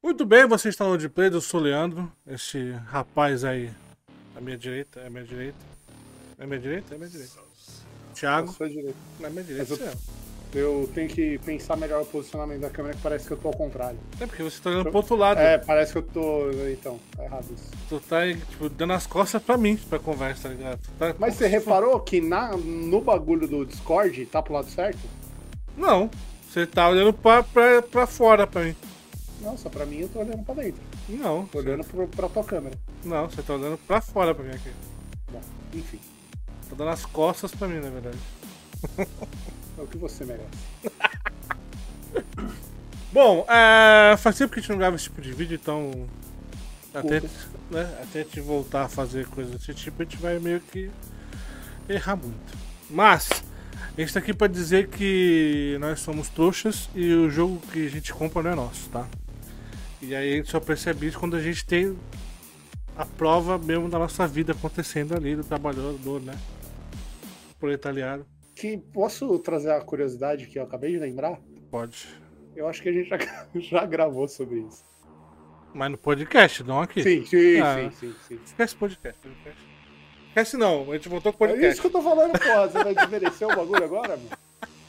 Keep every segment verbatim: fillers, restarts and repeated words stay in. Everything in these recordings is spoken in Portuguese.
Muito bem, você está no de play, eu sou o Leandro, esse rapaz aí à minha direita, é à minha direita, é à minha direita, é à minha direita. Thiago, Eu sou direito. na minha direita, Mas eu- você é. Eu tenho que pensar melhor o posicionamento da câmera, que parece que eu tô ao contrário. É porque você tá olhando pro outro lado, É, parece que eu tô. Então, tá errado isso. tu tá tipo, dando as costas pra mim, pra conversa, tá ligado? Tu tá- Mas você reparou que na, no bagulho do Discord tá pro lado certo? Não, você tá olhando pra, pra, pra fora pra mim. Nossa, pra mim eu tô olhando pra dentro. Não, Tô olhando pro, pra tua câmera. não, você tá olhando pra fora pra mim aqui. Bom, enfim. Tá dando as costas pra mim, na verdade. É o que você merece. Bom, é, faz tempo que a gente não grava esse tipo de vídeo, então até, Desculpa. né, até a gente voltar a fazer coisas desse tipo, a gente vai meio que errar muito. Mas, a gente tá aqui pra dizer que nós somos trouxas e o jogo que a gente compra não é nosso, tá? E aí a gente só percebe isso quando a gente tem a prova mesmo da nossa vida acontecendo ali, do trabalhador, né? Proletariado. Que, posso trazer a curiosidade que eu acabei de lembrar? Pode. Eu acho que a gente já, já gravou sobre isso. Mas no podcast, não aqui. Sim, sim, Ah, sim, sim, sim. Esquece podcast, podcast. Esquece não, a gente voltou com o É podcast. isso que eu tô falando, porra. Você vai desmerecer o bagulho agora, mano?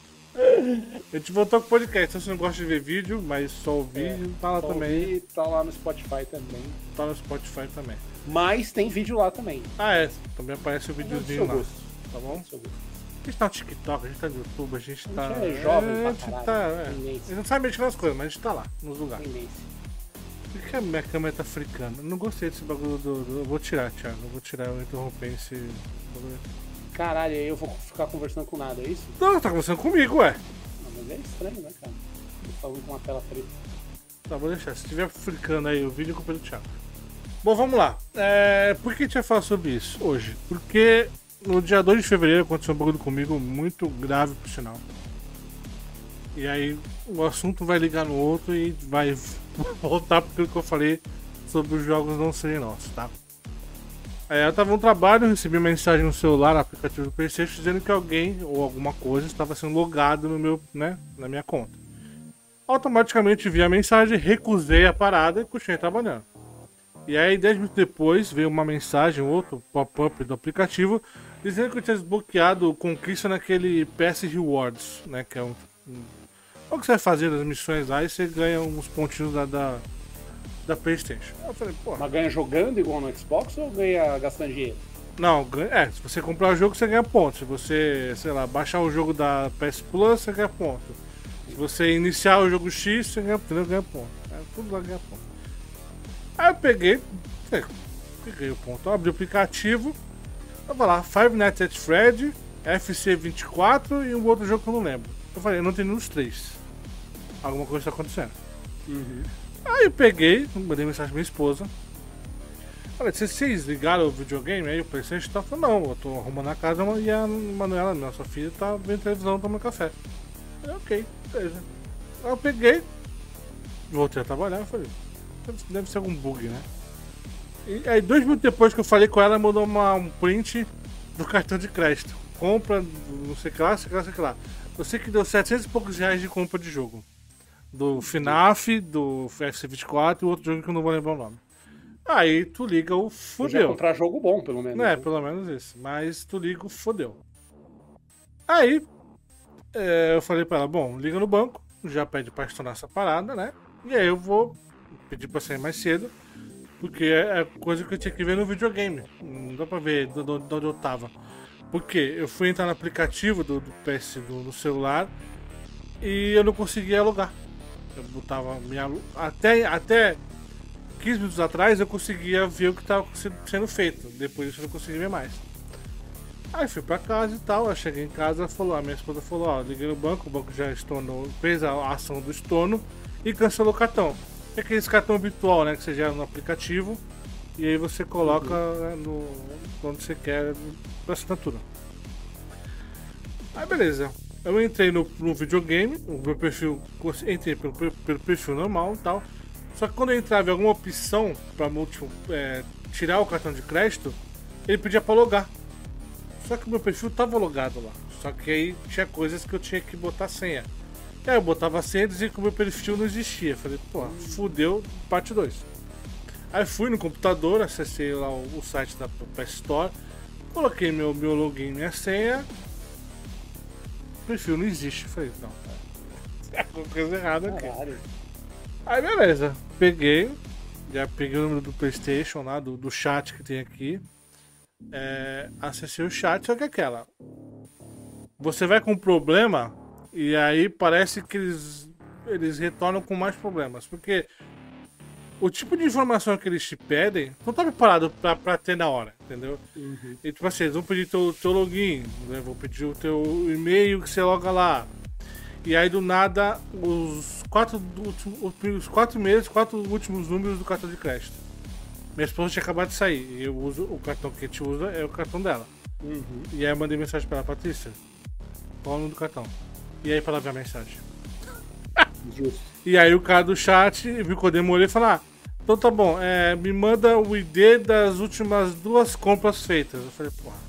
A gente voltou com o podcast, então você não gosta de ver vídeo, mas só o vídeo tá lá Só também. ouvi, tá lá no Spotify também. Tá no Spotify também. Mas tem vídeo lá também. Ah, é, também aparece o Do videozinho seu lá. gosto. Tá bom? Do seu gosto. A gente tá no TikTok, a gente tá no YouTube, a gente tá. A gente é jovem pra a gente caralho, tá. É. tendência. A gente não sabe mexer nas coisas, mas a gente tá lá, nos lugares. Tendência. Por que a minha câmera tá fricando? Eu não gostei desse bagulho do. do- Eu vou tirar, Thiago. Eu vou tirar, eu interromper esse bagulho. Caralho, aí eu vou ficar conversando com nada, é isso? Não, tá conversando comigo, ué. Não, mas é estranho, né, cara? Eu falando com uma tela preta. Tá, vou deixar. Se tiver fricando aí o vídeo, é culpa do Thiago. Bom, vamos lá. É, por que a gente vai falar sobre isso hoje? Porque no dia dois de fevereiro aconteceu um bagulho comigo muito grave, por sinal. E aí o assunto vai ligar no outro e vai voltar para aquilo que eu falei sobre os jogos não serem nossos, tá? Aí eu tava no trabalho, recebi uma mensagem no celular, no aplicativo do PlayStation, dizendo que alguém ou alguma coisa estava sendo logado no meu, né, na minha conta. Automaticamente vi a mensagem, recusei a parada e continuei trabalhando. E aí, dez minutos depois, veio uma mensagem, outro pop-up do aplicativo, dizendo que eu tinha desbloqueado conquista naquele P S Rewards, né? Que é um. um é o que você vai fazer nas missões lá e você ganha uns pontinhos da, da, da PlayStation. Aí eu falei, pô. Mas ganha jogando igual no Xbox ou ganha gastando dinheiro? Não, ganha- é, se você comprar o jogo, você ganha ponto. Se você, sei lá, baixar o jogo da P S Plus, você ganha ponto. Se você iniciar o jogo X, você ganha, entendeu? Ganha ponto. É, tudo lá ganha ponto. Aí eu peguei, é, peguei o ponto, abri o aplicativo, tava lá, Five Nights at Freddy, F C vinte e quatro e um outro jogo que eu não lembro. Eu falei, eu não tenho nenhum dos três. Alguma coisa tá acontecendo. Aí eu peguei, mandei mensagem pra minha esposa. Falei, vocês, vocês ligaram o videogame aí, o PlayStation? Ela falou, não, eu tô arrumando a casa e a Manuela, minha sua filha, tá vendo televisão, tomando café. Eu, ok, beleza. Aí eu peguei, voltei a trabalhar, eu falei, deve ser algum bug, né? E aí, dois minutos depois que eu falei com ela, ela mandou uma, um print do cartão de crédito. Compra, não sei o que lá, não sei o que lá, não sei o que lá. Eu sei que deu setecentos e poucos reais de compra de jogo. Do FNAF, do F C vinte e quatro e outro jogo que eu não vou lembrar o nome. Aí tu liga o Podia fudeu. comprar jogo bom, pelo menos. É, né? pelo menos isso. Mas tu liga o fodeu. Aí é, eu falei pra ela, bom, liga no banco, já pede pra estornar essa parada, né? E aí eu vou pedir pra sair mais cedo, porque é coisa que eu tinha que ver no videogame. Não dá pra ver de onde eu tava. Porque eu fui entrar no aplicativo do, do P S do, no celular e eu não conseguia logar. Eu botava minha. Até, até quinze minutos atrás eu conseguia ver o que estava sendo feito. Depois disso eu não conseguia ver mais. Aí fui pra casa e tal. Eu cheguei em casa, falou, a minha esposa falou, ó, liguei no banco, o banco já estornou, fez a ação do estorno e cancelou o cartão. É aquele cartão virtual, né, que você gera no aplicativo e aí você coloca né, no onde você quer pra assinatura. Aí beleza. Eu entrei no, no videogame, o meu perfil, entrei pelo, pelo perfil normal e tal. Só que quando eu entrava em alguma opção pra multi, é, tirar o cartão de crédito, ele pedia pra logar. Só que o meu perfil tava logado lá. Só que aí tinha coisas que eu tinha que botar senha. E aí eu botava a senha e dizia que o meu perfil não existia. Falei, pô, fudeu, parte dois. Aí fui no computador, acessei lá o, o site da P S Store, coloquei meu, meu login e minha senha. O perfil não existe. Falei, não, tem alguma coisa errada aqui. Caralho. Aí beleza, peguei, já peguei o número do PlayStation lá, do, do chat que tem aqui. É, acessei o chat, só que é aquela. Você vai com um problema e aí parece que eles, eles retornam com mais problemas. Porque o tipo de informação que eles te pedem não tá preparado pra, pra ter na hora, entendeu? Uhum. E tipo assim, eles vão pedir teu, teu login, né? Vão pedir o teu e-mail que você loga lá. E aí do nada, os quatro, os quatro meses, quatro últimos números do cartão de crédito. Minha esposa tinha acabado de sair. E eu uso, o cartão que a gente usa é o cartão dela. Uhum. E aí eu mandei mensagem pra ela, Patrícia, qual é o número do cartão? E aí pra ela ver a mensagem. Justo. E aí o cara do chat viu que eu demorei e falou, ah, então tá bom, é, me manda o I D das últimas duas compras feitas. Eu falei, porra.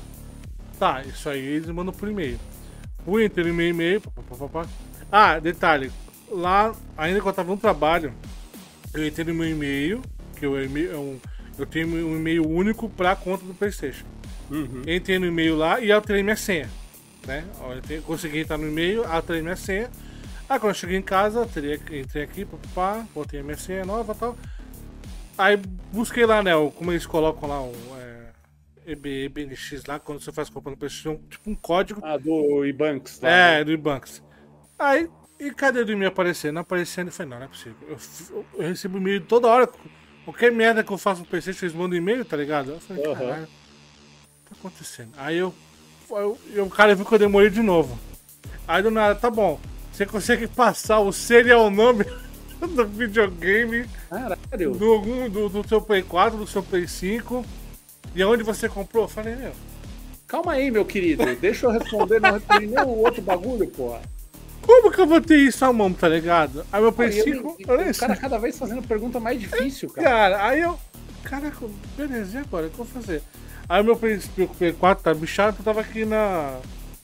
Tá, isso aí eles mandam por e-mail. Fui, entrei no meu e-mail. Papapá. Ah, detalhe. Lá, ainda que eu tava no trabalho, eu entrei no meu e-mail, que eu, eu, eu tenho um e-mail único pra conta do PlayStation. Uhum. Entrei no e-mail lá e alterei minha senha. Né? Eu entrei, consegui entrar no e-mail, alterei minha senha. Aí quando eu cheguei em casa, entrei, entrei aqui, papapá, botei a minha senha nova e tal. Aí busquei lá, né, como eles colocam lá o é, E B, E B N X lá, quando você faz compra no PlayStation, tipo um código. Ah, do Ibanks. Tá? É, do Ibanks. Aí, e cadê o e-mail aparecendo? Não aparecendo. Eu falei, não, não é possível. Eu, eu, eu recebo e-mail toda hora. Qualquer merda que eu faço no PlayStation, eles mandam e-mail, tá ligado? Eu falei, Uhum. caralho, o que tá acontecendo? Aí eu, eu, eu, o cara viu que eu demorei de novo. Aí do nada, tá bom. Você consegue passar o serial number do videogame Caralho. do, algum- do, do seu Play quatro, do seu Play cinco e aonde você comprou? Eu falei, meu, Calma aí, meu querido. Deixa eu responder, não respondi nem o outro bagulho, porra. como que eu vou ter isso à mão, tá ligado? Aí meu Play E eu cinco, nem- eu nem o sei. cara cada vez fazendo pergunta mais difícil, cara. Cara, aí eu. Caraca, beleza, e agora? O que eu vou fazer? Aí meu Play, meu Play quatro tá bichado, eu tava aqui na.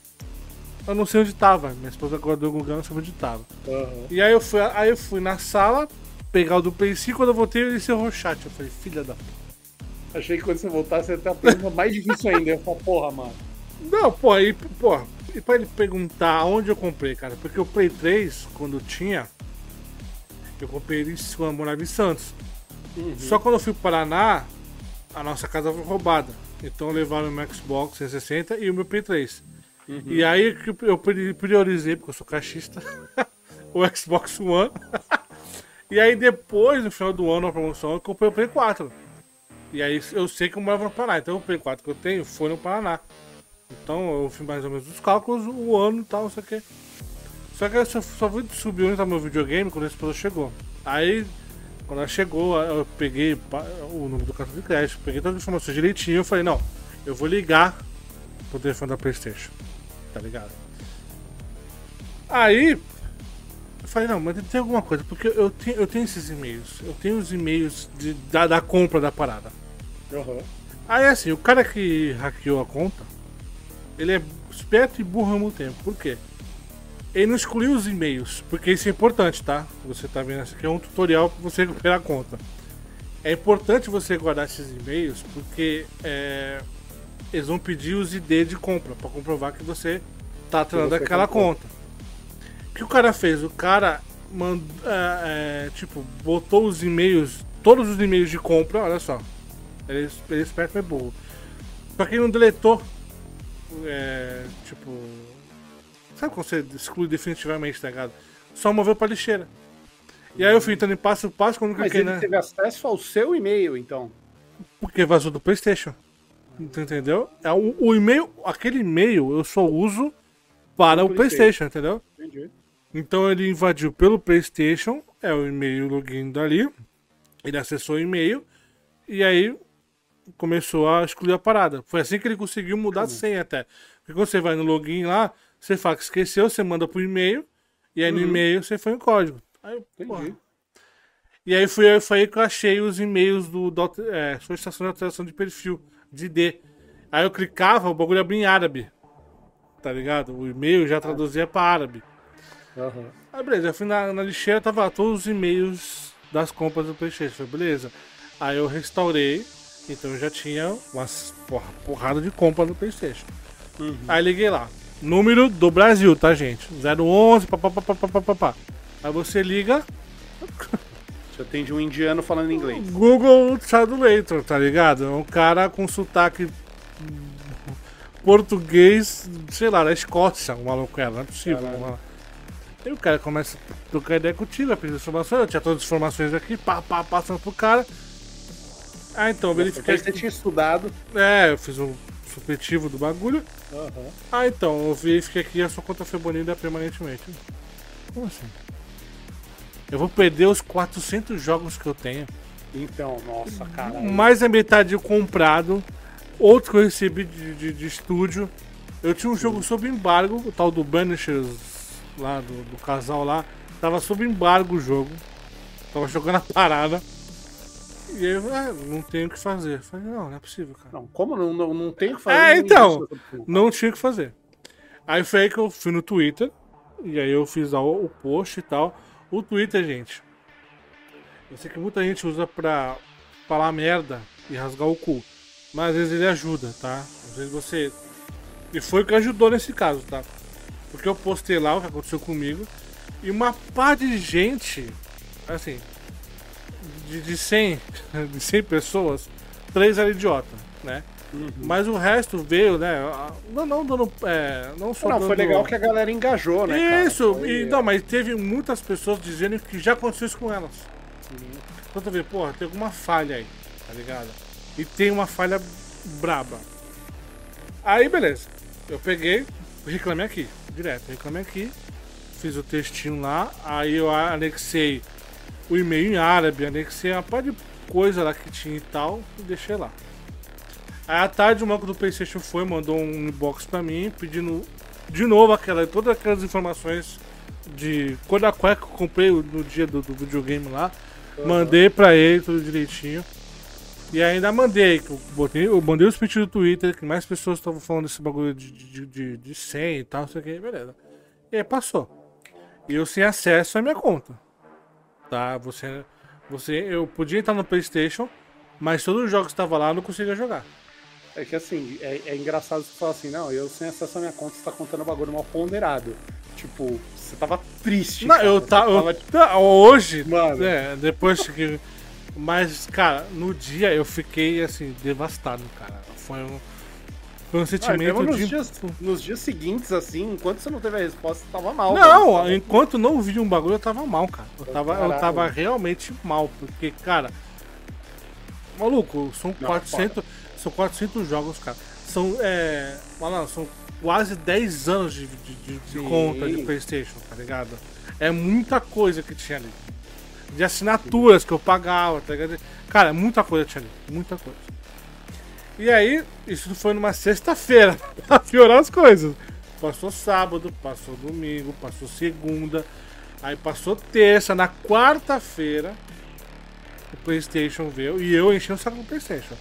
Eu não sei onde tava. Minha esposa guardou algum lugar, não sei onde tava. Uhum. E aí eu fui, aí eu fui na sala, pegar o do Play cinco, quando eu voltei, ele encerrou o chat. Eu falei, filha da. Achei que quando você voltasse ia ter a pergunta mais difícil ainda. Eu falei, porra, mano. Não, pô, aí, pô, e pra ele perguntar onde eu comprei, cara? Porque o Play três, quando tinha, eu comprei ele quando eu morava em Santos. Uhum. Só quando eu fui pro Paraná, a nossa casa foi roubada. Então levaram o meu Xbox trezentos e sessenta e o meu Play três. Uhum. E aí que eu priorizei, porque eu sou caixista, o Xbox One. E aí depois, no final do ano, na promoção, eu comprei o Play quatro. E aí eu sei que eu morava no Paraná, então o Play quatro que eu tenho foi no Paraná. Então eu fiz mais ou menos os cálculos, o ano e tal, não sei o que. Só que eu só, só fui subir onde tá meu videogame quando a esposa chegou. Aí, quando ela chegou, eu peguei o número do cartão de crédito, peguei todas as informações direitinho, eu falei, não, eu vou ligar pro telefone da PlayStation, tá ligado? Aí, eu falei, não, mas tem alguma coisa, porque eu tenho, eu tenho esses e-mails, eu tenho os e-mails de, da, da compra da parada. Uhum. Aí assim, o cara que hackeou a conta, ele é esperto e burro ao mesmo tempo. Por quê? Ele não excluiu os e-mails, porque isso é importante, tá? Você tá vendo, isso aqui é um tutorial para você recuperar a conta. É importante você guardar esses e-mails, porque é, eles vão pedir os I D de compra, para comprovar que você tá atrelando aquela comprou. conta. O que o cara fez? O cara mandou, é, é, tipo, botou os e-mails, todos os e-mails de compra, olha só. Ele, ele é esperto, mas é burro. Pra quem não deletou, é, tipo, sabe quando você exclui definitivamente, tá ligado? Só moveu pra lixeira. E aí eu fui entrando em passo a passo quando eu Mas cliquei, ele né? teve acesso ao seu e-mail, então. Porque vazou do PlayStation. Entendeu? É o, o e-mail, aquele e-mail eu só uso para o PlayStation, entendeu? Entendi. Então ele invadiu pelo PlayStation, é o e-mail login dali. Ele acessou o e-mail e aí começou a excluir a parada. Foi assim que ele conseguiu mudar a senha até. Porque quando você vai no login lá, você fala que esqueceu, você manda pro e-mail, e aí no Uhum. e-mail você foi em código. Aí, porra. Entendi. E aí foi, foi aí que eu achei os e-mails do, do é, solicitação de alteração de perfil, de I D. Aí eu clicava, o bagulho abria em árabe. Tá ligado? O e-mail já traduzia pra árabe. Uhum. Aí beleza, eu fui na, na lixeira, tava lá todos os e-mails das compras do PlayStation. Falei, beleza. Aí eu restaurei, então eu já tinha umas porra, porrada de compra do PlayStation. Uhum. Aí liguei lá. Número do Brasil, tá, gente? zero onze, papapá. Aí você liga. Você atende um indiano falando inglês. Google Translator, tá ligado? É um cara com sotaque português, sei lá, da Escócia, o maluco era, não é possível. Aí o cara começa a trocar ideia contigo, a pedir informações, eu tinha todas as informações aqui, pá, pá, passando pro cara. Ah, então, verifiquei. Você tinha estudado. É, eu fiz um supletivo do bagulho. Uhum. Ah, então, eu verifiquei aqui e a sua conta foi banida permanentemente. Como assim? Eu vou perder os quatrocentos jogos que eu tenho. Então, nossa, cara. Mais a metade comprado. Outro que eu recebi de, de, de estúdio. Eu tinha um jogo uhum. sob embargo, o tal do Banishers, lá do, do casal lá. Tava sob embargo o jogo. Tava jogando a parada. E aí eu ah, não tenho o que fazer. Eu falei, não, não é possível, cara. Não, como não, não, não tenho o que fazer? É, então, não tinha o que fazer. Aí foi aí que eu fui no Twitter. E aí eu fiz o, o post e tal. O Twitter, gente, eu sei que muita gente usa pra falar merda e rasgar o cu. Mas às vezes ele ajuda, tá? Às vezes você... E foi o que ajudou nesse caso, tá? Porque eu postei lá o que aconteceu comigo. E uma pá de gente, assim... De, de, cem, de cem pessoas, três eram idiota, né? Uhum. Mas o resto veio, né? Não, não dando. É, não só não, dando... foi legal que a galera engajou, né? Isso, cara? Foi... e, não, mas teve muitas pessoas dizendo que já aconteceu isso com elas. Uhum. Então tu vê, porra, tem alguma falha aí, tá ligado? E tem uma falha braba. Aí beleza, eu peguei, reclamei aqui, direto, reclamei aqui, fiz o textinho lá, aí eu anexei o e-mail em árabe, anexei uma par de coisa lá que tinha e tal, e deixei lá. Aí à tarde o banco do PlayStation foi, mandou um inbox pra mim, pedindo de novo aquela, todas aquelas informações de cor da cueca que eu comprei no dia do, do videogame lá. Uhum. Mandei pra ele tudo direitinho. E ainda mandei, que eu, botei, eu mandei os pedidos do Twitter, que mais pessoas estavam falando desse bagulho de, de, de, de cem e tal, não sei o que, beleza. E aí passou. E eu sem acesso à minha conta. Tá, você, você, eu podia entrar no PlayStation, mas todos os jogos que estavam lá eu não conseguia jogar. É que assim, é, é engraçado você falar assim, não, eu sem acesso à minha conta, você tá contando um bagulho mal ponderado. Tipo, você tava triste. Não, cara. eu, tá, eu tava tá, hoje, mano. É, depois que. Mas, cara, no dia eu fiquei assim, devastado, cara. Foi um. Foi um sentimento ah, nos de. Dias, nos dias seguintes, assim, enquanto você não teve a resposta, você tava mal. Não, cara. enquanto não vi um bagulho, eu tava mal, cara. Eu tava, eu tava realmente mal, porque, cara. Maluco, são não, quatrocentos. São quatrocentos jogos, cara. São, é. Mano, são quase dez anos de, de, de, de conta de PlayStation, tá ligado? É muita coisa que tinha ali. De assinaturas que eu pagava, tá ligado? Cara, muita coisa tinha ali. Muita coisa. E aí, isso foi numa sexta-feira, pra piorar as coisas. Passou sábado, passou domingo, passou segunda, aí passou terça, na quarta-feira o PlayStation veio e eu enchi o saco do PlayStation.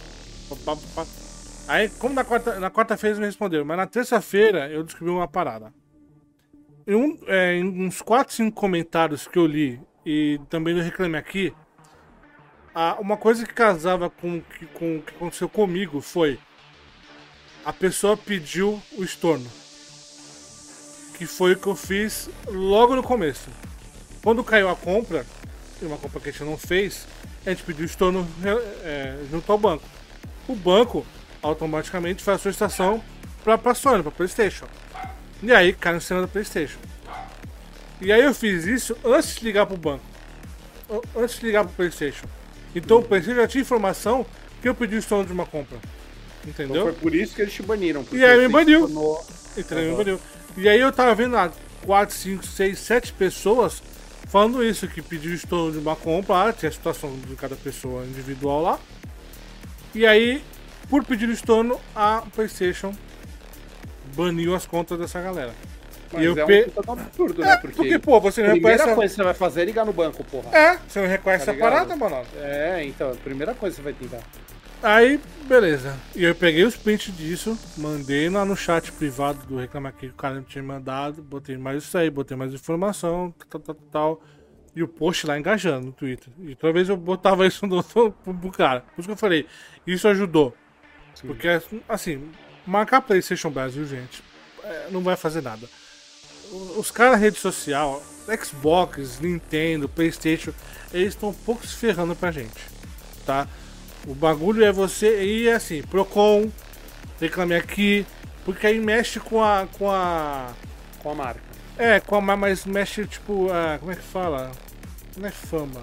Aí, como na quarta, na quarta-feira eles me responderam, mas na terça-feira eu descobri uma parada. Em, um, é, em uns quatro, cinco comentários que eu li e também no Reclame Aqui, uma coisa que casava com, com o que aconteceu comigo foi a pessoa pediu o estorno, que foi o que eu fiz logo no começo. Quando caiu a compra, uma compra que a gente não fez, a gente pediu o estorno é, junto ao banco. O banco automaticamente faz a solicitação para a Sony, para PlayStation. E aí cai no sistema da PlayStation. E aí eu fiz isso antes de ligar para o banco, antes de ligar para o PlayStation. Então o PlayStation já tinha informação que eu pedi o estorno de uma compra. Entendeu? Então foi por isso que eles te baniram. E aí me baniu. Tornou... Então, uhum. me baniu. E aí eu tava vendo lá quatro, cinco, seis, sete pessoas falando isso, que pediu o estorno de uma compra, lá, tinha a situação de cada pessoa individual lá. E aí, por pedir o estorno, a PlayStation baniu as contas dessa galera. Mas e eu é pe... um absurdo, é, né? Porque, porque, pô, você não reconhece... A primeira essa... coisa que você vai fazer é ligar no banco, porra. É, você não reconhece tá essa parada, mano. É, então, a primeira coisa que você vai tentar. Aí, beleza. E eu peguei os prints disso, mandei lá no chat privado do Reclame Aqui que o cara me tinha mandado, botei mais isso aí, botei mais informação, tal, tal, tal. E o post lá engajando no Twitter. E toda vez eu botava isso no, no, pro cara. Por isso que eu falei, isso ajudou. Sim. Porque, assim, marcar PlayStation Brasil, gente, é, não vai fazer nada. Os caras na rede social, Xbox, Nintendo, PlayStation, eles estão um pouco se ferrando pra gente, tá? O bagulho é você ir assim, Procon, Reclame Aqui, porque aí mexe com a. com a. Com a marca. É, com a marca, mas mexe tipo. A, como é que fala? Não é fama.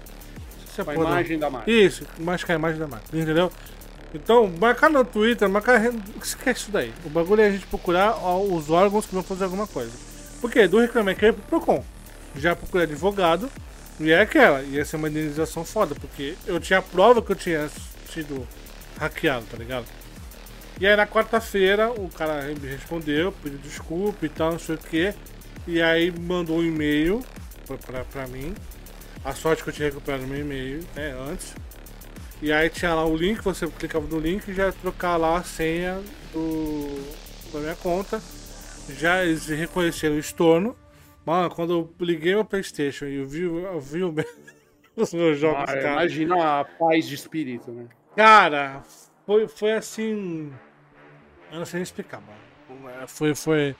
Se com a imagem da marca. Isso, mais com a imagem da marca, entendeu? Então, marcar no Twitter, marcar. Esquece isso daí. O bagulho é a gente procurar os órgãos que vão fazer alguma coisa. Porque do Reclame Aqui é pro Procon. Já procurei advogado. E é aquela, ia ser uma indenização foda, porque eu tinha prova que eu tinha sido hackeado, tá ligado? E aí na quarta-feira o cara me respondeu, pediu desculpa e tal, não sei o que. E aí mandou um e-mail pra, pra, pra mim. A sorte que eu tinha recuperado meu e-mail, né, antes. E aí tinha lá o link, você clicava no link e já ia trocar lá a senha do, da minha conta. Já eles reconheceram o estorno. Mano, quando eu liguei meu PlayStation e eu vi, eu vi os meus jogos, ah, cara. Imagina a paz de espírito, né? Cara, foi, foi assim. Eu não sei nem explicar, mano. Foi, foi.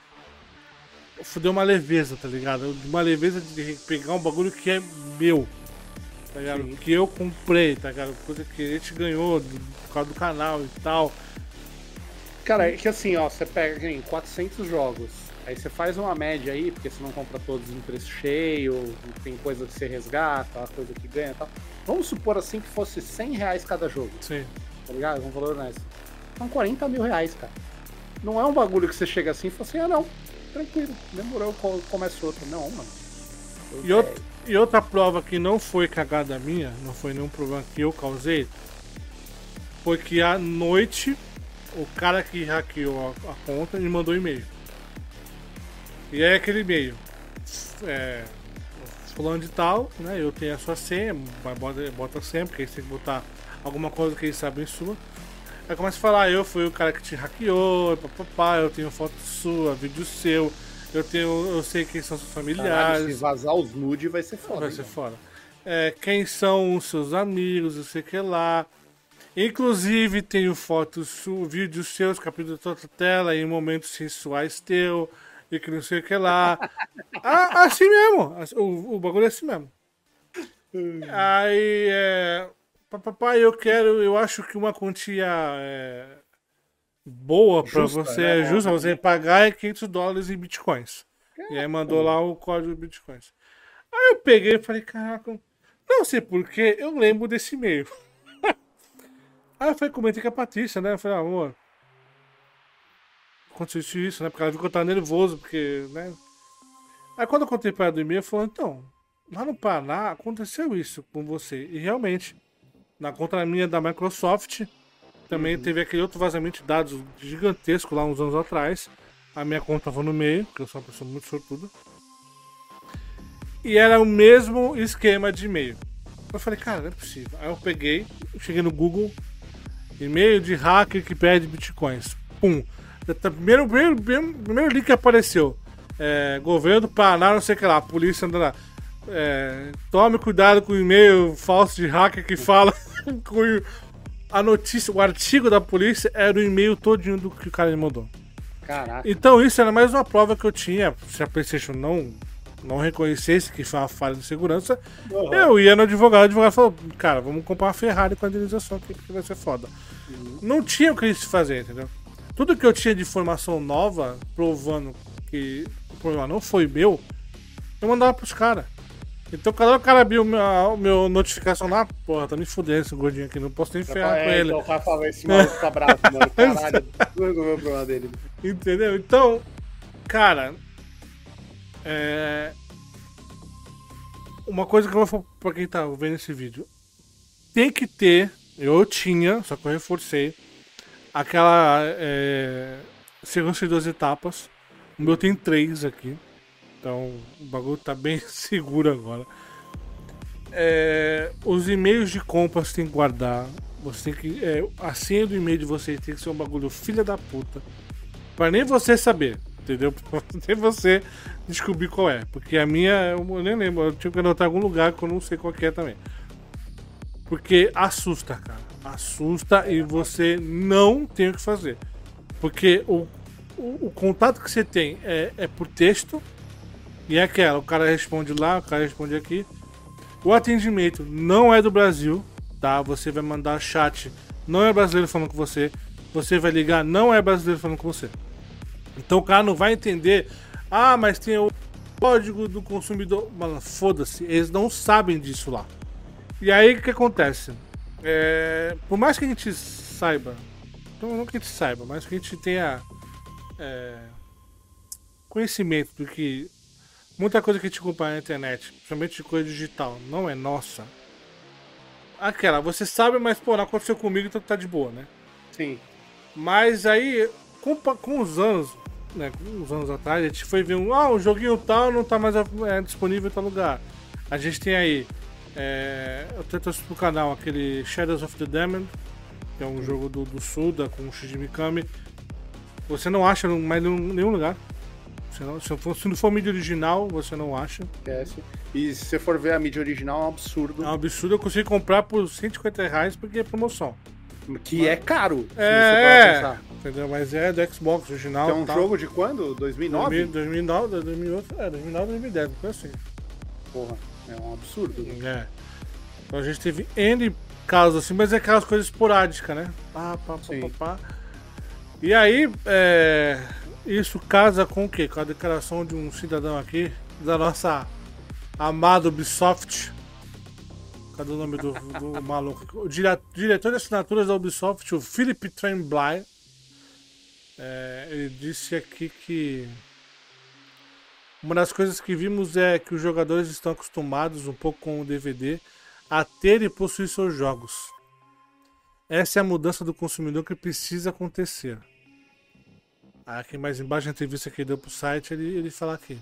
Foi deu uma leveza, tá ligado? Uma leveza de pegar um bagulho que é meu, tá ligado? Sim. Que eu comprei, tá ligado? Coisa que a gente ganhou por causa do canal e tal. Cara, é que assim, ó, você pega em quatrocentos jogos. Aí você faz uma média aí, porque você não compra todos em preço cheio, tem coisa que você resgata, coisa que ganha e tal. Vamos supor assim que fosse cem reais cada jogo. Sim. Tá ligado? Um valor honesto. São quarenta mil reais, cara. Não é um bagulho que você chega assim e fala assim, ah não, tranquilo, demorou, eu começo outro. Não, mano. E, outro, e outra prova que não foi cagada minha, não foi nenhum problema que eu causei, foi que à noite o cara que hackeou a, a conta me mandou e-mail. E aí aquele e-mail, é, fulano de tal, né, eu tenho a sua senha, bota, bota a senha, porque aí você tem que botar alguma coisa que eles sabem sua. Aí começa a falar, eu fui o cara que te hackeou, papapá, eu tenho foto sua, vídeo seu, eu tenho, eu sei quem são seus familiares. Caralho, se vazar os nudes vai ser foda. Vai ser foda. É, quem são os seus amigos, eu sei que lá. Inclusive tenho fotos, vídeos seus, capítulo da tua tela, em momentos sensuais teu. E que não sei o que lá. Ah, assim mesmo. O, o bagulho é assim mesmo. Aí, é... Papai, eu quero... Eu acho que uma quantia é, boa pra justa, você, né? É justa, você pagar é quinhentos dólares em bitcoins. E aí mandou lá o código de bitcoins. Aí eu peguei e falei, caraca... Não sei porquê, eu lembro desse e-mail. Aí eu falei, comentei com a Patrícia, né? Eu falei, amor... Aconteceu isso, né? Porque ela viu que eu tava nervoso, porque, né? Aí quando eu contei pra ela do e-mail, eu falei, então, lá no Paraná aconteceu isso com você. E realmente, na conta minha da Microsoft, também uhum. teve aquele outro vazamento de dados gigantesco lá uns anos atrás. A minha conta tava no meio, porque eu sou uma pessoa muito sortuda. E era o mesmo esquema de e-mail. Eu falei, cara, não é possível. Aí eu peguei, cheguei no Google, e-mail de hacker que pede bitcoins. Pum! Primeiro, primeiro, primeiro link que apareceu. É, governo do Paraná, não sei o que lá, polícia andando lá. É, tome cuidado com o e-mail falso de hacker que fala com a notícia, o artigo da polícia era o e-mail todinho do que o cara me mandou. Caraca. Então isso era mais uma prova que eu tinha. Se a PlayStation não, não reconhecesse que foi uma falha de segurança, uhum. eu ia no advogado, o advogado falou, cara, vamos comprar uma Ferrari com a indenização aqui, porque vai ser foda. Uhum. Não tinha o que se fazer, entendeu? Tudo que eu tinha de informação nova, provando que o problema não foi meu, eu mandava pros caras. Então, cada hora o cara abriu a minha notificação lá, porra, tá me fudendo esse gordinho aqui, não posso nem ferrar é, com ele. Então o cara fala, esse maluco tá bravo, mano, caralho, não resolveu o problema dele. Entendeu? Então, cara, é... uma coisa que eu vou falar pra quem tá vendo esse vídeo, tem que ter, eu tinha, só que eu reforcei, aquela é, segurança de duas etapas. O meu tem três aqui. Então o bagulho tá bem seguro agora. É, os e-mails de compras tem que guardar. Você tem que. É, a senha do e-mail de vocês tem que ser um bagulho filha da puta. Pra nem você saber, entendeu? Pra nem você descobrir qual é. Porque a minha, eu nem lembro, eu tinha que anotar em algum lugar que eu não sei qual que é também. Porque assusta, cara. Assusta e você não tem o que fazer. Porque o, o, o contato que você tem é, é por texto. E é aquela, o cara responde lá, o cara responde aqui. O atendimento não é do Brasil, tá? Você vai mandar chat, não é brasileiro falando com você. Você vai ligar, não é brasileiro falando com você. Então o cara não vai entender. Ah, mas tem o código do consumidor. Mano, foda-se, eles não sabem disso lá. E aí o que acontece? É, por mais que a gente saiba, não, não que a gente saiba, mas que a gente tenha é, conhecimento do que muita coisa que a gente compra na internet, principalmente de coisa digital, não é nossa. Aquela, você sabe, mas pô, não aconteceu comigo, então tá de boa, né? Sim. Mas aí, com, com os anos, né, com uns anos atrás, a gente foi ver um, ah, um joguinho tal não tá mais é, disponível em tal lugar. A gente tem aí, é, eu tento assistir pro canal, aquele Shadows of the Damned, que é um jogo do, do Suda com o Shinji Mikami. Você não acha mais em nenhum lugar. Se não, se, for, se não for mídia original, você não acha. Esquece. E se você for ver a mídia original, é um absurdo. É um absurdo, eu consigo comprar por cento e cinquenta reais porque é promoção. Que Mas... é caro, é, se você é, entendeu? Mas é do Xbox original. Que é um tal. jogo de quando? dois mil e nove? dois mil e nove, dois mil e oito, é, dois mil e nove, dois mil e dez, foi assim. Porra, é um absurdo. É. Então a gente teve N casos assim, mas é aquelas coisas esporádicas, né? Pá, pá, pá, pá, pá. E aí, é... isso casa com o quê? Com a declaração de um cidadão aqui, da nossa amada Ubisoft. Cadê o nome do, do maluco? O dire... diretor de assinaturas da Ubisoft, o Philippe Tremblay. É... Ele disse aqui que uma das coisas que vimos é que os jogadores estão acostumados, um pouco com o D V D, a ter e possuir seus jogos. Essa é a mudança do consumidor que precisa acontecer. Aqui mais embaixo na entrevista que ele deu pro site, ele, ele fala aqui.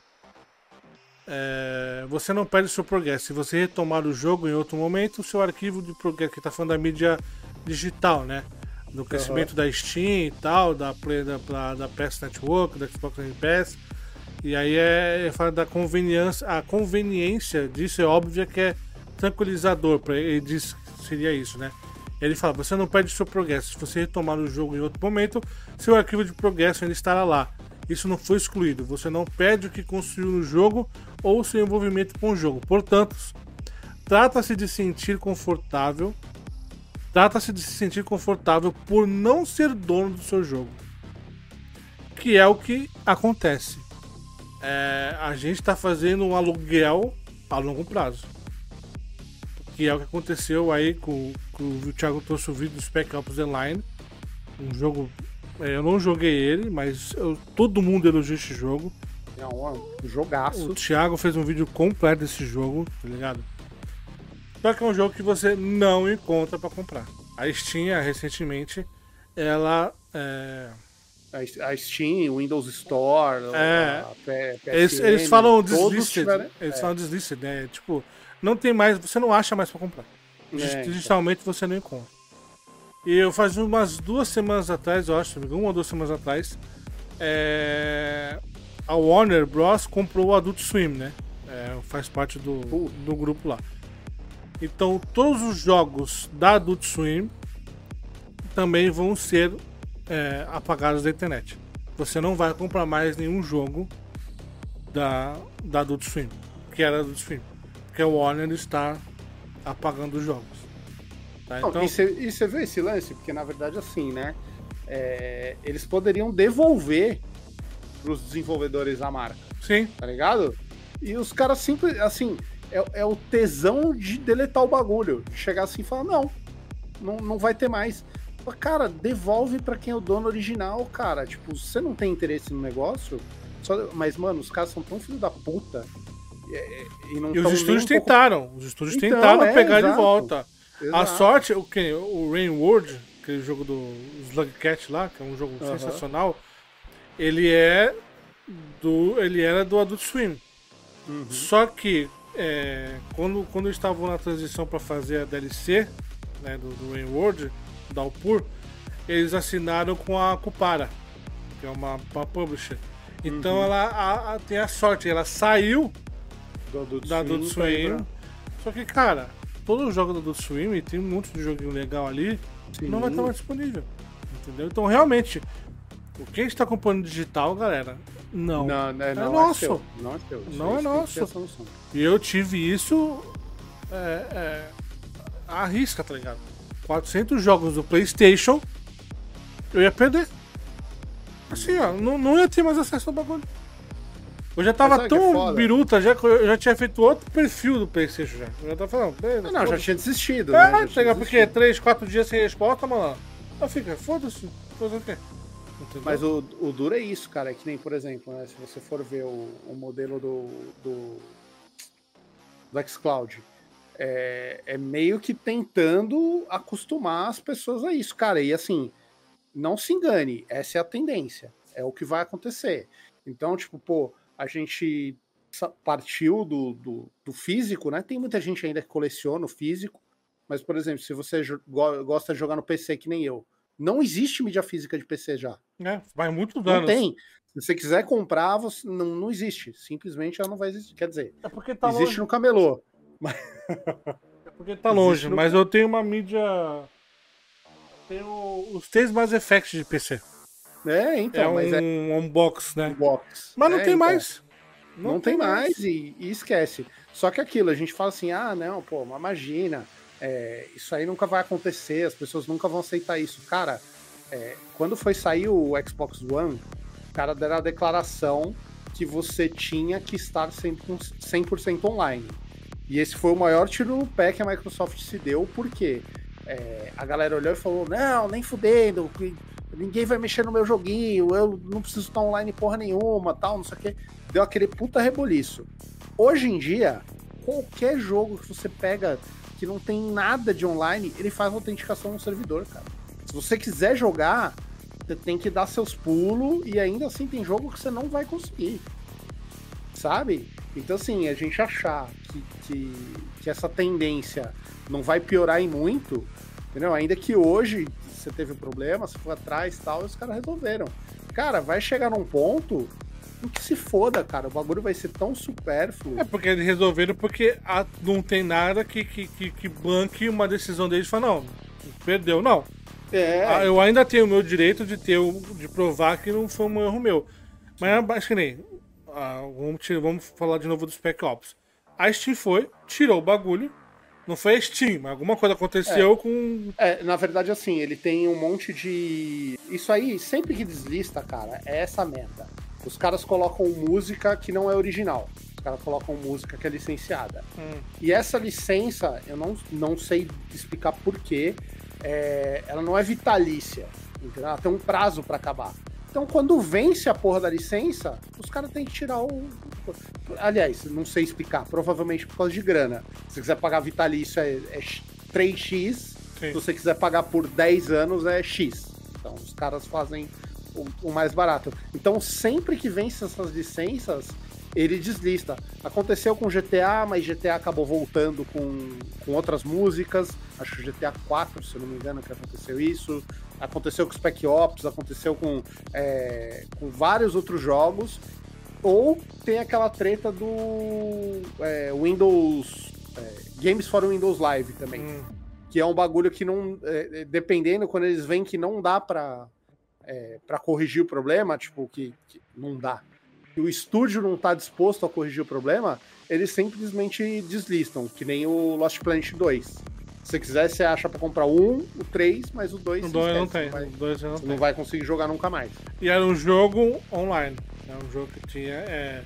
É, você não perde o seu progresso. Se você retomar o jogo em outro momento, o seu arquivo de progresso, que tá falando da mídia digital, né? Do crescimento uhum. da Steam e tal, da, Play, da, da P S Network, da Xbox Game Pass. E aí é, é fala da conveniência. A conveniência disso é óbvia que é tranquilizador. Pra ele diz que seria isso, né? Ele fala, você não perde o seu progresso. Se você retomar o jogo em outro momento, seu arquivo de progresso ainda estará lá. Isso não foi excluído. Você não perde o que construiu no jogo ou seu envolvimento com o jogo. Portanto, trata-se de sentir confortável. Trata-se de se sentir confortável por não ser dono do seu jogo. Que é o que acontece. É, a gente está fazendo um aluguel a longo prazo. Que é o que aconteceu aí com, com o Thiago trouxe o vídeo do Spec Ops The Line. Um jogo. É, eu não joguei ele, mas eu, todo mundo elogia esse jogo. É um jogaço. O Thiago fez um vídeo completo desse jogo, tá ligado? Só que é um jogo que você não encontra pra comprar. A Steam, recentemente, ela. É... A Steam, o Windows Store, é, a P S N, eles, eles falam deslisted. Tiveram... Eles é. falam deslisted, né? Tipo. Não tem mais, você não acha mais pra comprar. É, Digitalmente então. Você não encontra. E eu faz umas duas semanas atrás, eu acho, uma ou duas semanas atrás, é... a Warner Bros. Comprou o Adult Swim, né? É, faz parte do, do grupo lá. Então todos os jogos da Adult Swim também vão ser é, apagados da internet. Você não vai comprar mais nenhum jogo da, da Adult Swim, que era Adult Swim. Que a Warner está apagando os jogos. Tá? Então... E você vê esse lance? Porque na verdade assim, né? É, eles poderiam devolver para os desenvolvedores a marca. Sim. Tá ligado? E os caras simples, assim, é, é o tesão de deletar o bagulho. De chegar assim e falar, não, não, não vai ter mais. Cara, devolve para quem é o dono original, cara. Tipo, você não tem interesse no negócio, só... mas, mano, os caras são tão filho da puta. E, não e os estúdios um tentaram, pouco... os estúdios então, tentaram é, pegar exato, de volta. Exato. A sorte, o que o Rain World, aquele jogo do Slug Cat lá, que é um jogo uh-huh. sensacional, ele é do, ele era do Adult Swim. Uhum. Só que é, quando quando estavam na transição para fazer a D L C, né, do, do Rainworld, da Alpur, eles assinaram com a Cupara, que é uma, uma publisher. Então uhum. ela a, a, tem a sorte, ela saiu do Adult da Adult Swim. Só que, cara, todos os jogos da Adult Swim, e tem um monte de joguinho legal ali, Sim. não vai estar mais disponível. Entendeu? Então, realmente, o que está comprando digital, galera, não. Não, é, é não nosso. É seu. Não é seu. Não é nosso. E eu tive isso é, é, à risca, tá ligado? quatrocentos jogos do PlayStation, eu ia perder. Assim, ó, não, não ia ter mais acesso ao bagulho. Eu já tava tão é biruta, já, eu já tinha feito outro perfil do PlayStation já. Eu já tava falando, não, não já tinha desistido. É, né? chega porque três, quatro dias sem resposta, mano. Aí fica, foda-se, fazer o quê? Entendeu? Mas o, o duro é isso, cara. É que nem, por exemplo, né, se você for ver o, o modelo do, do, do xCloud, é, é meio que tentando acostumar as pessoas a isso, cara. E assim, não se engane, essa é a tendência. É o que vai acontecer. Então, tipo, pô, a gente partiu do, do, do físico, né? Tem muita gente ainda que coleciona o físico, mas, por exemplo, se você gosta de jogar no P C que nem eu, não existe mídia física de P C já. É, vai muito anos. Não tem. Se você quiser comprar, você, não, não existe. Simplesmente ela não vai existir. Quer dizer, é porque tá existe longe. no camelô. Mas... É porque tá longe, no... mas eu tenho uma mídia... Eu tenho os três Mass Effect de P C. É, então. É um, mas é... um box, né? Um box. Mas não é, tem então. mais. Não, não tem, tem mais, mais e, e esquece. Só que aquilo, a gente fala assim, ah, não, pô, mas imagina, é, isso aí nunca vai acontecer, as pessoas nunca vão aceitar isso. Cara, é, quando foi sair o Xbox One, o cara deram a declaração que você tinha que estar cem por cento online. E esse foi o maior tiro no pé que a Microsoft se deu, porque é, a galera olhou e falou, não, nem fudendo, ninguém vai mexer no meu joguinho, eu não preciso estar online porra nenhuma, tal, não sei o quê. Deu aquele puta reboliço. Hoje em dia, qualquer jogo que você pega que não tem nada de online, ele faz autenticação no servidor, cara. Se você quiser jogar, você tem que dar seus pulos e ainda assim tem jogo que você não vai conseguir. Sabe? Então, assim, a gente achar que, que, que essa tendência não vai piorar em muito, entendeu? Ainda que hoje você teve um problema, você foi atrás e tal, e os caras resolveram. Cara, vai chegar num ponto em que se foda, cara. O bagulho vai ser tão supérfluo. É porque eles resolveram porque a, não tem nada que, que, que, que banque uma decisão deles e fala, não, perdeu, não. É. Ah, eu ainda tenho o meu direito de, ter, de provar que não foi um erro meu. Mas acho que nem... Ah, vamos, tirar, vamos falar de novo do Spec Ops. A Steam foi, tirou o bagulho. Não foi a Steam, mas alguma coisa aconteceu é. com... É, na verdade, assim, ele tem um monte de... Isso aí, sempre que deslista, cara, é essa merda. Os caras colocam música que não é original. Os caras colocam música que é licenciada. Hum. E essa licença, eu não, não sei explicar porquê, é, ela não é vitalícia. Entendeu? Ela tem um prazo pra acabar. Então, quando vence a porra da licença, os caras têm que tirar o... Aliás, não sei explicar, provavelmente por causa de grana. Se você quiser pagar vitalício é, é três x, Sim. Se você quiser pagar por dez anos é X. Então, os caras fazem o, o mais barato. Então, sempre que vence essas licenças, ele deslista. Aconteceu com G T A, mas G T A acabou voltando com, com outras músicas. Acho que G T A quatro, se eu não me engano, que aconteceu isso. Aconteceu com Spec Ops, aconteceu com, é, com vários outros jogos. Ou tem aquela treta do é, Windows... É, Games for Windows Live também. Hum. Que é um bagulho que não... É, dependendo, quando eles veem que não dá pra, é, pra corrigir o problema, tipo, que, que não dá. E o estúdio não tá disposto a corrigir o problema, eles simplesmente deslistam, que nem o Lost Planet dois. Se você quiser, você acha pra comprar um, o três, mas o dois... O dois não tem. Vai, o dois não você tem. não vai conseguir jogar nunca mais. E era um jogo online. É um jogo que tinha... É,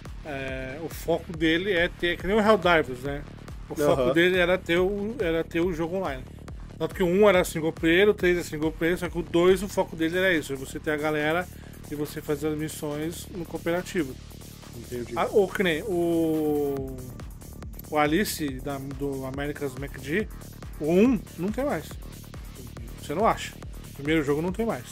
é, o foco dele é ter... Que nem o Helldivers, né? O uhum. foco dele era ter, o, era ter o jogo online. Tanto que o um era single player, o três é single player, só que o dois, o foco dele era isso. Você ter a galera e você fazer as missões no cooperativo. Entendi. Ah, ou que nem o... O Alice da, do America's MacD, o um não tem mais. Você não acha. O primeiro jogo não tem mais.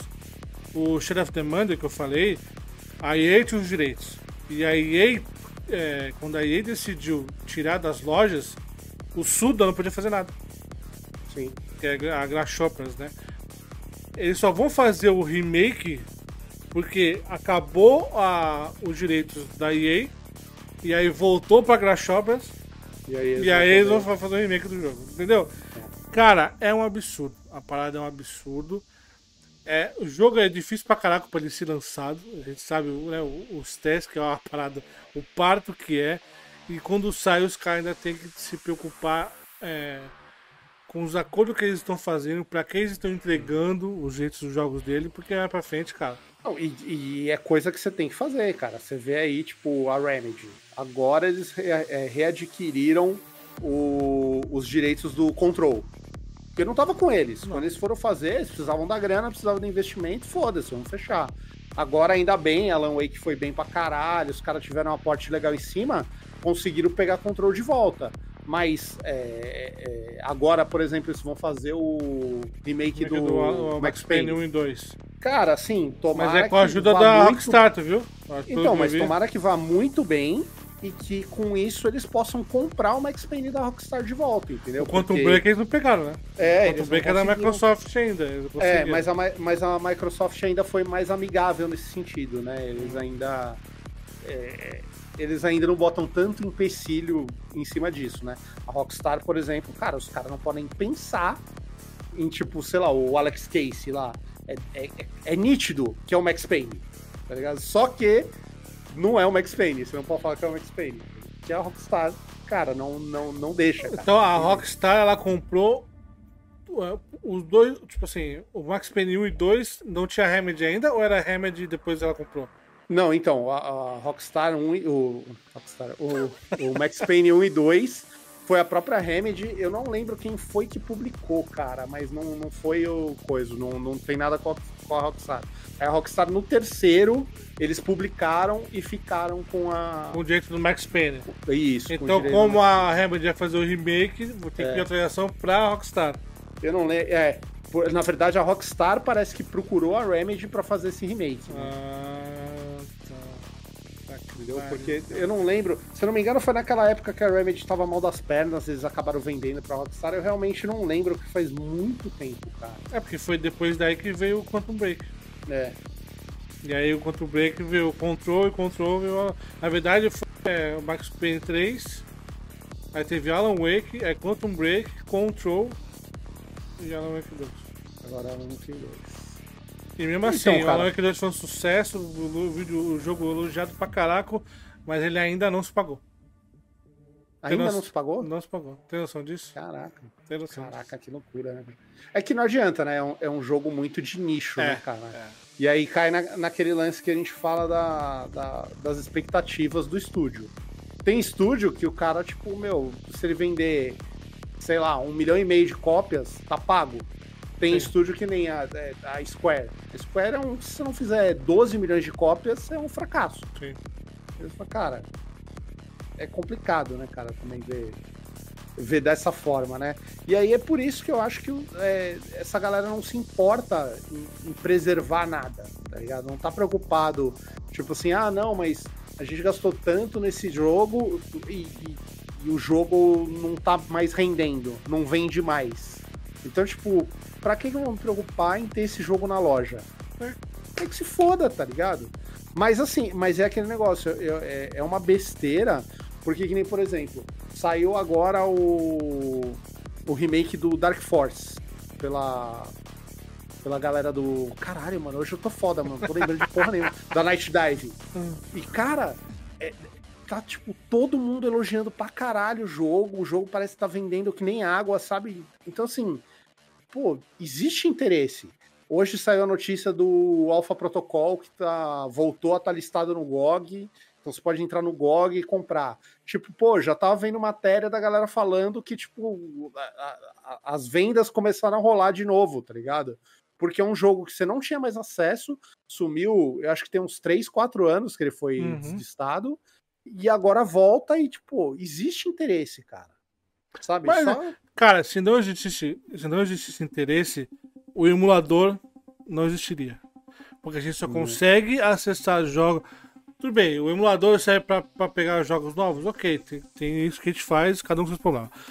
O Shadow of the Monday que eu falei, a E A tinha os direitos. E a E A, é, quando a E A decidiu tirar das lojas, o Suda não podia fazer nada. Sim. que é a Grasshoppers, né? Eles só vão fazer o remake porque acabou a, os direitos da E A e aí voltou pra Grasshoppers E aí eles, e aí eles vão vão fazer o remake do jogo, entendeu? Cara, é um absurdo. A parada é um absurdo. É, o jogo é difícil pra caraca pra ele ser lançado. A gente sabe, né, os testes, que é uma parada, o parto que é. E quando sai, os caras ainda tem que se preocupar é, com os acordos que eles estão fazendo, pra que eles estão entregando os jeitos dos jogos dele, porque vai pra frente, cara. Não, e, e é coisa que você tem que fazer, cara. Você vê aí, tipo, a Remedy. Agora eles re, é, readquiriram o, os direitos do Control. Porque não tava com eles. Não. Quando eles foram fazer, eles precisavam da grana, precisavam do investimento, foda-se, vamos fechar. Agora, ainda bem, Alan Wake foi bem pra caralho, os caras tiveram um aporte legal em cima, conseguiram pegar Control de volta. Mas é, é, agora, por exemplo, eles vão fazer o remake do, do, do Max Payne um e dois. Cara, assim, tomara Mas é com a ajuda que da muito... Rockstar, tu viu? Então, mas tomara que vá muito bem e que com isso eles possam comprar o Max Payne da Rockstar de volta, entendeu? O Quantum Porque... Break eles não pegaram, né? É, o Quantum Break é da Microsoft ainda. É, mas a, mas a Microsoft ainda foi mais amigável nesse sentido, né? Eles ainda... É, eles ainda não botam tanto empecilho em cima disso, né? A Rockstar, por exemplo, cara, os caras não podem pensar em, tipo, sei lá, o Alex Casey lá. É, é, é nítido que é o Max Payne, tá ligado? Só que não é o Max Payne, você não pode falar que é o Max Payne. Que a Rockstar, cara, não, não, não deixa. Cara. Então a Rockstar, ela comprou os dois, tipo assim, o Max Payne um e dois não tinha Remedy ainda ou era Remedy e depois ela comprou? Não, então, a, a Rockstar um, o, Rockstar, o, o Max Payne um e dois foi a própria Remedy. Eu não lembro quem foi que publicou, cara, mas não, não foi o coisa, não, não tem nada com a, com a Rockstar. A Rockstar no terceiro, eles publicaram e ficaram com a... Com o direito do Max Payne. Isso. Então, com como a Remedy ia fazer o remake, vou ter que pedir autorização pra Rockstar. Eu não lembro, é... Na verdade, a Rockstar parece que procurou a Remedy pra fazer esse remake. Né? Ah, tá. Entendeu? Porque eu não lembro... Se eu não me engano, foi naquela época que a Remedy tava mal das pernas, eles acabaram vendendo pra Rockstar. Eu realmente não lembro, que faz muito tempo, cara. É, porque foi depois daí que veio o Quantum Break. É. E aí o Quantum Break veio o Control e Control veio... Na verdade, foi é, o Max Payne três, aí teve Alan Wake, é Quantum Break, Control... E Alan Wake dois. Agora Alan Wake dois. E mesmo então, assim, cara... o Alan Wake dois foi um sucesso, o, vídeo, o jogo elogiado pra caraca, mas ele ainda não se pagou. Ainda no... não se pagou? Não se pagou. Tem noção disso? Caraca. Tem noção Caraca, disso. que loucura, né? É que não adianta, né? É um, é um jogo muito de nicho, é, né, cara? É. E aí cai na, naquele lance que a gente fala da, da, das expectativas do estúdio. Tem estúdio que o cara, tipo, meu, se ele vender... sei lá, um milhão e meio de cópias, tá pago. Tem Sim. estúdio que nem a, a Square. A Square é um, se você não fizer doze milhões de cópias, é um fracasso. Sim. Eu falo, cara, é complicado, né, cara, também ver, ver dessa forma, né? E aí é por isso que eu acho que é, essa galera não se importa em, em preservar nada, tá ligado? Não tá preocupado, tipo assim, ah, não, mas a gente gastou tanto nesse jogo e, e e o jogo não tá mais rendendo, não vende mais. Então, tipo, pra que eu vou me preocupar em ter esse jogo na loja? É que se foda, tá ligado? Mas assim, mas é aquele negócio, é, é uma besteira, porque que nem, por exemplo, saiu agora o, o remake do Dark Force, pela, pela galera do... Caralho, mano, hoje eu tô foda, mano, tô lembrando de porra nenhuma, da Night Dive. E, cara... É, tá, tipo, todo mundo elogiando pra caralho o jogo, o jogo parece que tá vendendo que nem água, sabe? Então, assim, pô, existe interesse. Hoje saiu a notícia do Alpha Protocol, que tá, voltou a estar tá listado no G O G, então você pode entrar no G O G e comprar. Tipo, pô, já tava vendo matéria da galera falando que, tipo, a, a, as vendas começaram a rolar de novo, tá ligado? Porque é um jogo que você não tinha mais acesso, sumiu, eu acho que tem uns três, quatro anos que ele foi uhum. deslistado, e agora volta e, tipo, existe interesse, cara. Sabe? Mas, Só... cara, se não existisse, se não existisse interesse, o emulador não existiria. Porque a gente só hum. consegue acessar jogos. Tudo bem, o emulador serve pra, pra pegar jogos novos? Ok, tem, tem isso que a gente faz, cada um com seus problemas.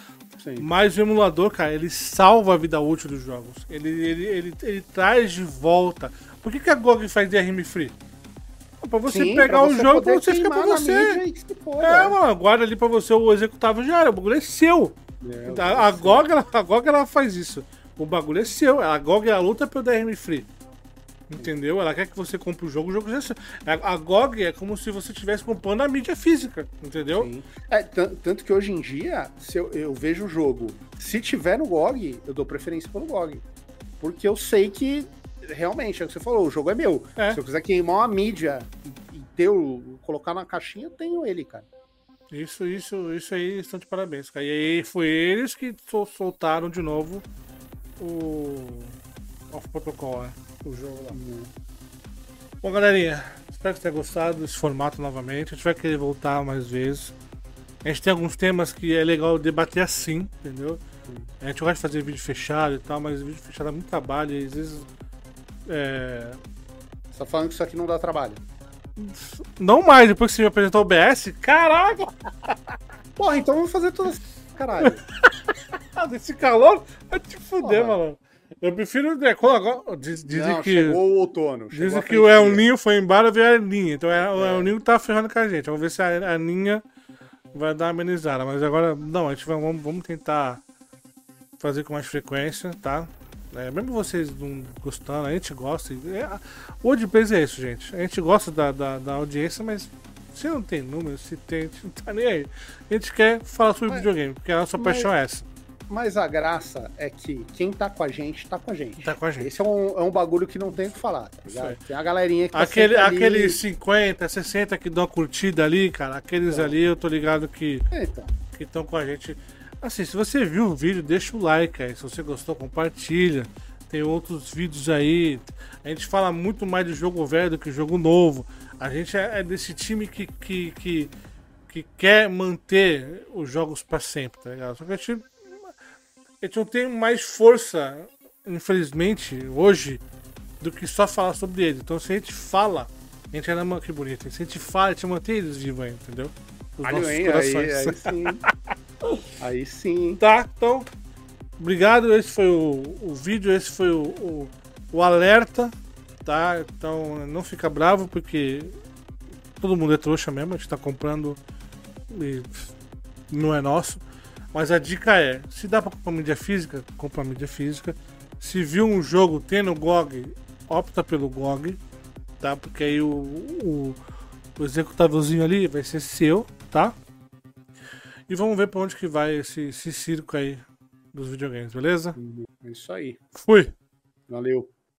Sim. Mas o emulador, cara, ele salva a vida útil dos jogos. Ele, ele, ele, ele traz de volta. Por que, que a G O G faz D R M Free? Pra você Sim, pegar pra o você jogo pra poder você ficar pra queimar na você. mídia e que se foda, É, é. mano, guarda ali pra você o executável já era. O bagulho é seu. É, A, a, G O G, ela, a G O G ela faz isso. O bagulho é seu. A G O G ela luta pelo D R M Free. Entendeu? Ela quer que você compre o jogo, o jogo já é seu. A, a G O G é como se você estivesse comprando a mídia física. Entendeu? Sim. É, t- tanto que hoje em dia, se eu, eu vejo o jogo, se tiver no G O G, eu dou preferência pelo G O G. Porque eu sei que, realmente, é o que você falou, o jogo é meu. É. Se eu quiser queimar uma mídia e, e ter o, colocar na caixinha, eu tenho ele, cara. Isso, isso, isso aí estão de parabéns, cara. E aí foi eles que sol- soltaram de novo o Off Protocol, né? O jogo lá. Uhum. Bom, galerinha, espero que tenha gostado desse formato novamente. A gente vai querer voltar mais vezes. A gente tem alguns temas que é legal debater assim, entendeu? A gente gosta de fazer vídeo fechado e tal, mas vídeo fechado é muito trabalho e às vezes. É... Você tá falando que isso aqui não dá trabalho. Não mais, depois que você me apresentou o O B S, caraca! Porra, então vamos fazer tudo assim, caralho. Desse calor, vai te fuder, Porra. mano. Eu prefiro. É, quando agora, diz- dizem Não, que. chegou o outono. chegou Dizem a que o frente El fria. Ninho foi embora, veio a Aninha. Então é, o É. El Ninho tá ferrando com a gente. Vamos ver se a Aninha vai dar uma amenizada. Mas agora, não, a gente vai, vamos, vamos tentar fazer com mais frequência, tá? É, mesmo vocês não gostando, a gente gosta. É, o Wordplays é isso, gente. A gente gosta da, da, da audiência, mas se não tem número, se tem, a gente não tá nem aí. A gente quer falar sobre Mas- videogame, porque a nossa mas- paixão é essa. Mas a graça é que quem tá com a gente, tá com a gente. Tá com a gente. Esse é um, é um bagulho que não tem o que falar, tá ligado? aí. Tem a galerinha que tá Aquele, sempre ali. aqueles cinquenta, sessenta que dão a curtida ali, cara, aqueles Então. ali eu tô ligado que É, então. que estão com a gente. Assim, se você viu o vídeo, deixa o like aí. Se você gostou, compartilha. Tem outros vídeos aí. A gente fala muito mais de jogo velho do que jogo novo. A gente é é desse time que, que, que, que quer manter os jogos pra sempre, tá ligado? Só que a gente, a gente não tem mais força, infelizmente, hoje, do que só falar sobre eles. Então se a gente fala, a gente ainda mantém, que bonito. Se a gente fala, a gente mantém eles vivos aí, entendeu? Os Olha, nossos hein, aí, corações. aí sim. Aí sim. Tá, então, obrigado. Esse foi o, o vídeo, esse foi o, o, o alerta, tá? Então não fica bravo, porque todo mundo é trouxa mesmo, a gente tá comprando e não é nosso. Mas a dica é, se dá pra comprar mídia física, compra mídia física. Se viu um jogo tendo G O G, opta pelo G O G, tá? Porque aí o, o, o executávelzinho ali vai ser seu, tá? E vamos ver pra onde que vai esse, esse circo aí dos videogames, beleza? É isso aí. Fui! Valeu.